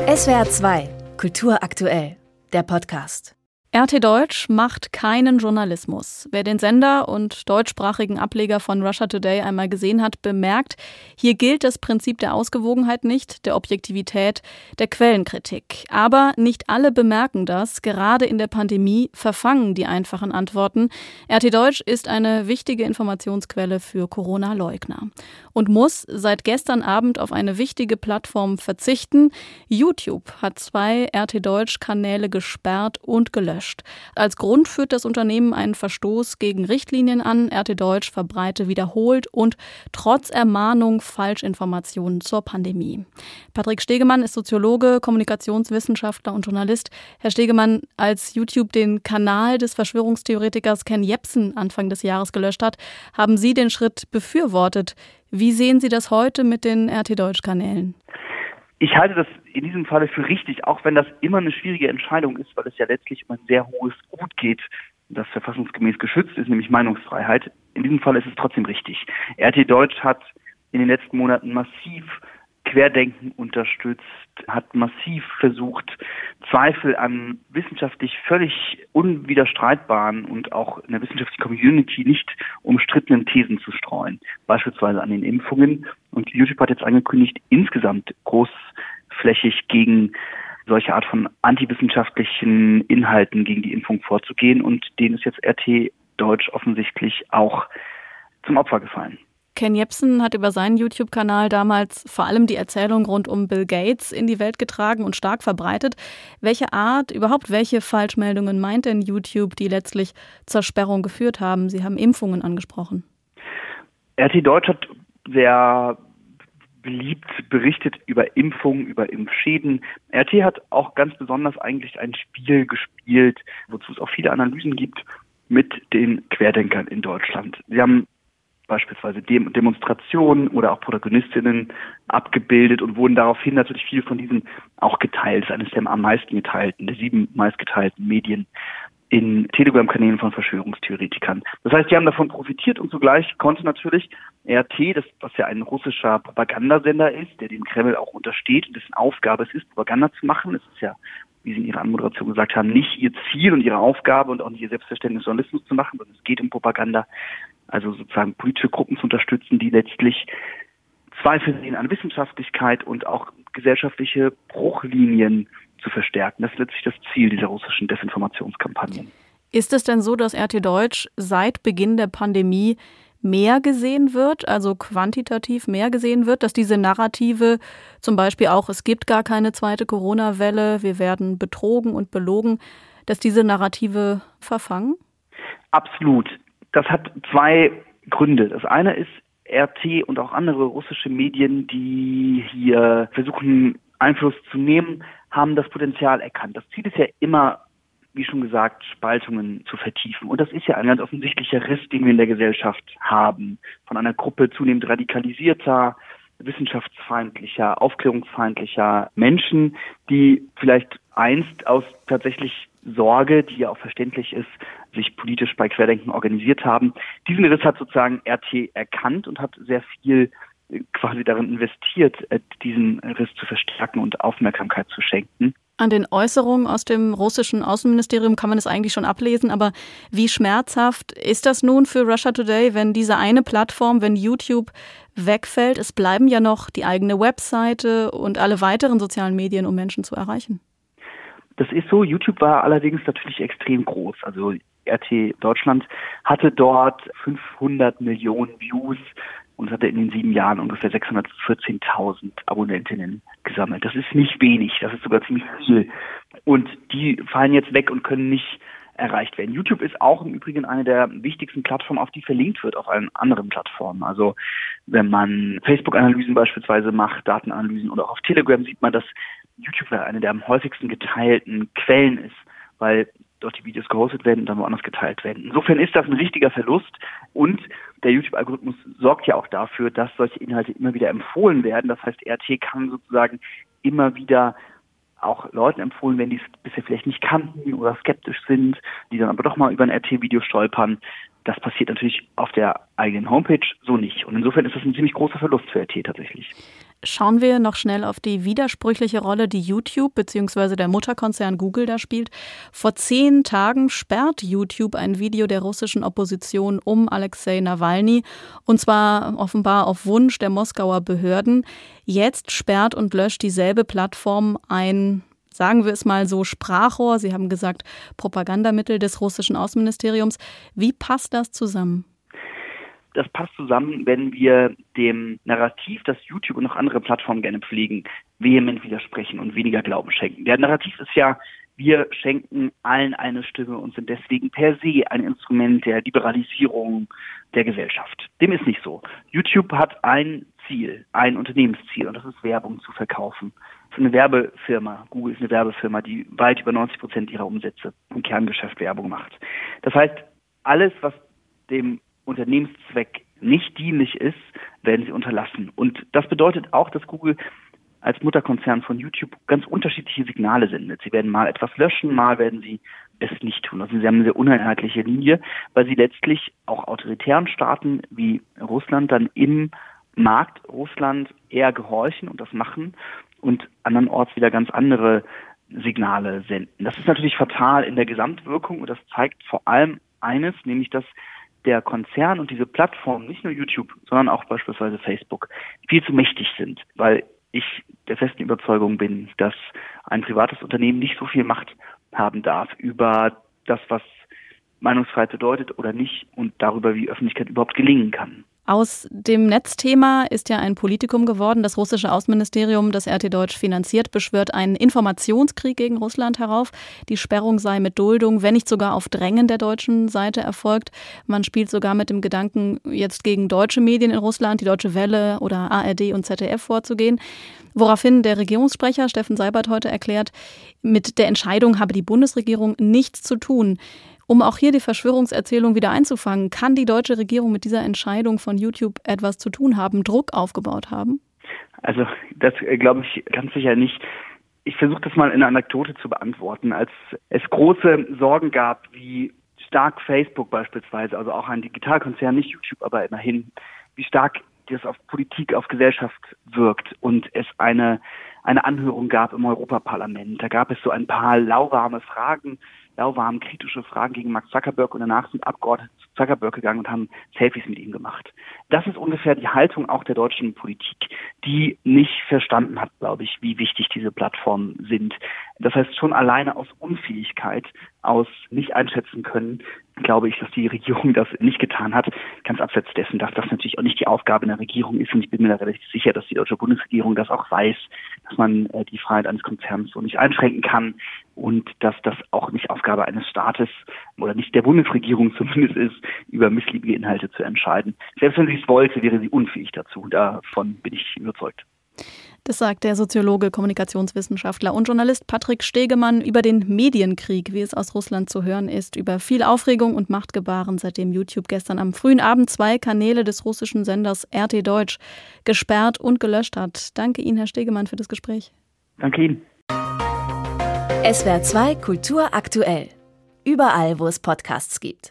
SWR 2, Kultur aktuell, der Podcast. RT Deutsch macht keinen Journalismus. Wer den Sender und deutschsprachigen Ableger von Russia Today einmal gesehen hat, bemerkt, hier gilt das Prinzip der Ausgewogenheit nicht, der Objektivität, der Quellenkritik. Aber nicht alle bemerken das. Gerade in der Pandemie verfangen die einfachen Antworten. RT Deutsch ist eine wichtige Informationsquelle für Corona-Leugner und muss seit gestern Abend auf eine wichtige Plattform verzichten. YouTube hat 2 RT Deutsch-Kanäle gesperrt und gelöscht. Als Grund führt das Unternehmen einen Verstoß gegen Richtlinien an. RT Deutsch verbreite wiederholt und trotz Ermahnung Falschinformationen zur Pandemie. Patrick Stegemann ist Soziologe, Kommunikationswissenschaftler und Journalist. Herr Stegemann, als YouTube den Kanal des Verschwörungstheoretikers Ken Jebsen Anfang des Jahres gelöscht hat, haben Sie den Schritt befürwortet. Wie sehen Sie das heute mit den RT Deutsch-Kanälen? Ich halte das in diesem Falle für richtig, auch wenn das immer eine schwierige Entscheidung ist, weil es ja letztlich um ein sehr hohes Gut geht, das verfassungsgemäß geschützt ist, nämlich Meinungsfreiheit. In diesem Fall ist es trotzdem richtig. RT Deutsch hat in den letzten Monaten massiv Querdenken unterstützt, hat massiv versucht, Zweifel an wissenschaftlich völlig unwiderstreitbaren und auch in der wissenschaftlichen Community nicht umstrittenen Thesen zu streuen, beispielsweise an den Impfungen. Und YouTube hat jetzt angekündigt, insgesamt großflächig gegen solche Art von antiwissenschaftlichen Inhalten gegen die Impfung vorzugehen. Und denen ist jetzt RT Deutsch offensichtlich auch zum Opfer gefallen. Ken Jebsen hat über seinen YouTube-Kanal damals vor allem die Erzählung rund um Bill Gates in die Welt getragen und stark verbreitet. Welche Falschmeldungen meint denn YouTube, die letztlich zur Sperrung geführt haben? Sie haben Impfungen angesprochen. RT Deutsch hat sehr beliebt berichtet über Impfungen, über Impfschäden. RT hat auch ganz besonders eigentlich ein Spiel gespielt, wozu es auch viele Analysen gibt, mit den Querdenkern in Deutschland. Sie haben beispielsweise Demonstrationen oder auch Protagonistinnen abgebildet und wurden daraufhin natürlich viel von diesen auch geteilt. Das ist eines der am meisten geteilten, der 7 meistgeteilten Medien in Telegram-Kanälen von Verschwörungstheoretikern. Das heißt, die haben davon profitiert und zugleich konnte natürlich RT, was ja ein russischer Propagandasender ist, der dem Kreml auch untersteht und dessen Aufgabe es ist, Propaganda zu machen. Es ist ja, wie Sie in Ihrer Anmoderation gesagt haben, nicht ihr Ziel und ihre Aufgabe und auch nicht ihr Selbstverständnis, Journalismus zu machen, sondern es geht um Propaganda. Also sozusagen politische Gruppen zu unterstützen, die letztlich Zweifel sehen an Wissenschaftlichkeit und auch gesellschaftliche Bruchlinien zu verstärken. Das ist letztlich das Ziel dieser russischen Desinformationskampagnen. Ist es denn so, dass RT Deutsch seit Beginn der Pandemie mehr gesehen wird, also quantitativ mehr gesehen wird, dass diese Narrative, zum Beispiel auch, es gibt gar keine zweite Corona-Welle, wir werden betrogen und belogen, dass diese Narrative verfangen? Absolut. Das hat 2 Gründe. Das eine ist RT und auch andere russische Medien, die hier versuchen, Einfluss zu nehmen, haben das Potenzial erkannt. Das Ziel ist ja immer, wie schon gesagt, Spaltungen zu vertiefen. Und das ist ja ein ganz offensichtlicher Riss, den wir in der Gesellschaft haben. Von einer Gruppe zunehmend radikalisierter, wissenschaftsfeindlicher, aufklärungsfeindlicher Menschen, die vielleicht einst aus tatsächlich Sorge, die ja auch verständlich ist, sich politisch bei Querdenken organisiert haben. Diesen Riss hat sozusagen RT erkannt und hat sehr viel quasi darin investiert, diesen Riss zu verstärken und Aufmerksamkeit zu schenken. An den Äußerungen aus dem russischen Außenministerium kann man es eigentlich schon ablesen, aber wie schmerzhaft ist das nun für Russia Today, wenn diese eine Plattform, wenn YouTube wegfällt? Es bleiben ja noch die eigene Webseite und alle weiteren sozialen Medien, um Menschen zu erreichen. Das ist so. YouTube war allerdings natürlich extrem groß. Also RT Deutschland hatte dort 500 Millionen Views und hatte in den 7 Jahren ungefähr 614.000 Abonnentinnen gesammelt. Das ist nicht wenig, das ist sogar ziemlich viel. Und die fallen jetzt weg und können nicht erreicht werden. YouTube ist auch im Übrigen eine der wichtigsten Plattformen, auf die verlinkt wird auf allen anderen Plattformen. Also wenn man Facebook-Analysen beispielsweise macht, Datenanalysen oder auch auf Telegram, sieht man, dass YouTube eine der am häufigsten geteilten Quellen ist, weil dort die Videos gehostet werden und dann woanders geteilt werden. Insofern ist das ein richtiger Verlust und der YouTube-Algorithmus sorgt ja auch dafür, dass solche Inhalte immer wieder empfohlen werden. Das heißt, RT kann sozusagen immer wieder auch Leuten empfohlen werden, die es bisher vielleicht nicht kannten oder skeptisch sind, die dann aber doch mal über ein RT-Video stolpern. Das passiert natürlich auf der eigenen Homepage so nicht. Und insofern ist das ein ziemlich großer Verlust für RT tatsächlich. Schauen wir noch schnell auf die widersprüchliche Rolle, die YouTube bzw. der Mutterkonzern Google da spielt. Vor 10 Tagen sperrt YouTube ein Video der russischen Opposition um Alexei Nawalny, und zwar offenbar auf Wunsch der Moskauer Behörden. Jetzt sperrt und löscht dieselbe Plattform ein, sagen wir es mal so, Sprachrohr, Sie haben gesagt, Propagandamittel des russischen Außenministeriums. Wie passt das zusammen? Das passt zusammen, wenn wir dem Narrativ, das YouTube und noch andere Plattformen gerne pflegen, vehement widersprechen und weniger Glauben schenken. Der Narrativ ist ja, wir schenken allen eine Stimme und sind deswegen per se ein Instrument der Liberalisierung der Gesellschaft. Dem ist nicht so. YouTube hat ein Ziel, ein Unternehmensziel, und das ist Werbung zu verkaufen. Es ist eine Werbefirma. Google ist eine Werbefirma, die weit über 90% ihrer Umsätze im Kerngeschäft Werbung macht. Das heißt, alles, was dem Unternehmenszweck nicht dienlich ist, werden sie unterlassen. Und das bedeutet auch, dass Google als Mutterkonzern von YouTube ganz unterschiedliche Signale sendet. Sie werden mal etwas löschen, mal werden sie es nicht tun. Also sie haben eine sehr uneinheitliche Linie, weil sie letztlich auch autoritären Staaten wie Russland dann im Markt Russland eher gehorchen und das machen und andernorts wieder ganz andere Signale senden. Das ist natürlich fatal in der Gesamtwirkung, und das zeigt vor allem eines, nämlich dass der Konzern und diese Plattform, nicht nur YouTube, sondern auch beispielsweise Facebook, viel zu mächtig sind, weil ich der festen Überzeugung bin, dass ein privates Unternehmen nicht so viel Macht haben darf über das, was Meinungsfreiheit bedeutet oder nicht, und darüber, wie Öffentlichkeit überhaupt gelingen kann. Aus dem Netzthema ist ja ein Politikum geworden. Das russische Außenministerium, das RT Deutsch finanziert, beschwört einen Informationskrieg gegen Russland herauf. Die Sperrung sei mit Duldung, wenn nicht sogar auf Drängen der deutschen Seite erfolgt. Man spielt sogar mit dem Gedanken, jetzt gegen deutsche Medien in Russland, die Deutsche Welle oder ARD und ZDF vorzugehen. Woraufhin der Regierungssprecher Steffen Seibert heute erklärt, mit der Entscheidung habe die Bundesregierung nichts zu tun. Um auch hier die Verschwörungserzählung wieder einzufangen, kann die deutsche Regierung mit dieser Entscheidung von YouTube etwas zu tun haben, Druck aufgebaut haben? Also das glaube ich ganz sicher nicht. Ich versuche das mal in einer Anekdote zu beantworten. Als es große Sorgen gab, wie stark Facebook beispielsweise, also auch ein Digitalkonzern, nicht YouTube, aber immerhin, wie stark das auf Politik, auf Gesellschaft wirkt, und es eine Anhörung gab im Europaparlament. Da gab es so ein paar lauwarme kritische Fragen gegen Mark Zuckerberg, und danach sind Abgeordnete zu Zuckerberg gegangen und haben Selfies mit ihm gemacht. Das ist ungefähr die Haltung auch der deutschen Politik, die nicht verstanden hat, glaube ich, wie wichtig diese Plattformen sind. Das heißt, schon alleine aus Unfähigkeit, aus nicht einschätzen können, glaube ich, dass die Regierung das nicht getan hat. Ganz abseits dessen, dass das natürlich auch nicht die Aufgabe einer Regierung ist, und ich bin mir da relativ sicher, dass die deutsche Bundesregierung das auch weiß, dass man die Freiheit eines Konzerns so nicht einschränken kann und dass das auch nicht Aufgabe eines Staates oder nicht der Bundesregierung zumindest ist, über missliebige Inhalte zu entscheiden. Selbst wenn sie es wollte, wäre sie unfähig dazu. Davon bin ich überzeugt. Das sagt der Soziologe, Kommunikationswissenschaftler und Journalist Patrick Stegemann über den Medienkrieg, wie es aus Russland zu hören ist, über viel Aufregung und Machtgebaren, seitdem YouTube gestern am frühen Abend 2 Kanäle des russischen Senders RT Deutsch gesperrt und gelöscht hat. Danke Ihnen, Herr Stegemann, für das Gespräch. Danke Ihnen. SWR 2 Kultur aktuell. Überall, wo es Podcasts gibt.